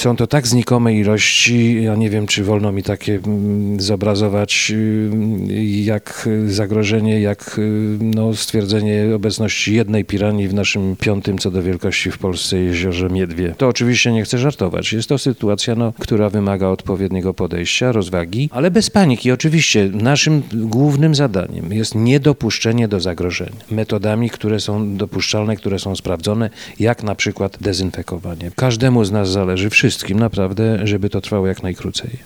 Są to tak znikome ilości, ja nie wiem, czy wolno mi takie zobrazować, jak zagrożenie, jak stwierdzenie obecności jednej piranii w naszym piątym co do wielkości w Polsce jeziorze Miedwie. To oczywiście nie chcę żartować. Jest to sytuacja, która wymaga odpowiedniego podejścia, rozwagi, ale bez paniki. Oczywiście naszym głównym zadaniem jest niedopuszczenie do zagrożenia metodami, które są dopuszczalne, które są sprawdzone, jak na przykład dezynfekowanie. Każdemu z nas zależy, wszystkim naprawdę, żeby to trwało jak najkrócej.